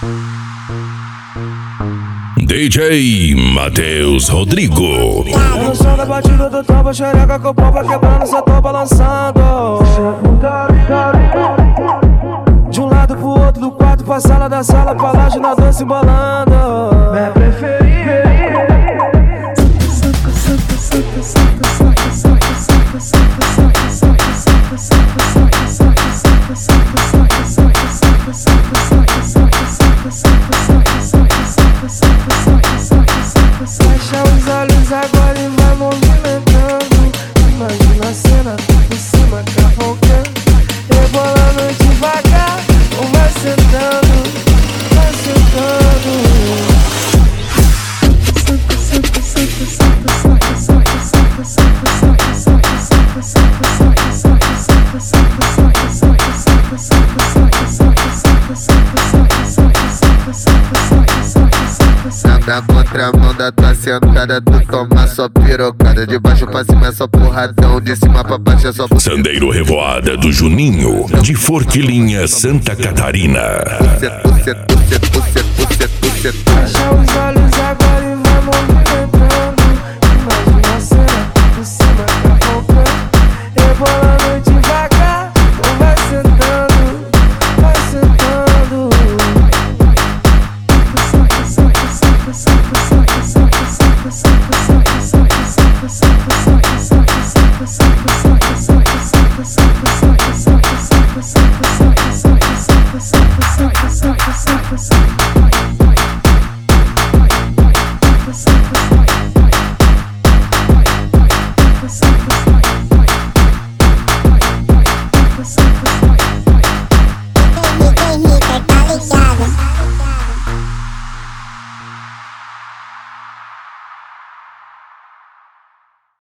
DJ Matheus Rodrigo. No som da batida do tambo, xereca com o pau vai quebrando, só tô balançando. De um lado pro outro, do quarto pra sala, da sala pra laje, na dança embolando. Minha preferida. Fecha os olhos agora e vai movimentando. Imagina a cena por cima cavalcando, rebolando devagar, ou vai sentando, vai sentando. Na contramão da tua sentada, tu toma só pirocada. De baixo pra cima é só porradão, de cima pra baixo é só Sandeiro Revoada do Juninho, de Forquilinha, Santa Catarina. Fecha os olhos agora e vai movimentando. Imagina a cena por cima cavalcando, rebolando devagar, ou vai sentando, vai sentando.